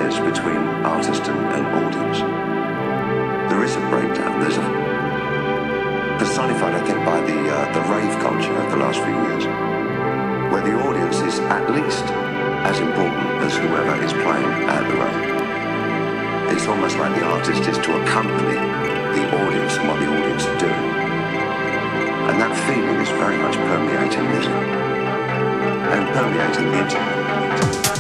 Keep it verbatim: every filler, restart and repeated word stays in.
is between artist and, and audience. There is a breakdown. There's a personified, I think, by the uh, the rave culture of the last few years, where the audience is at least as important as whoever is playing at the rave. It's almost like the artist is to accompany the audience and what the audience are doing. And that feeling is very much permeating music and permeating the internet.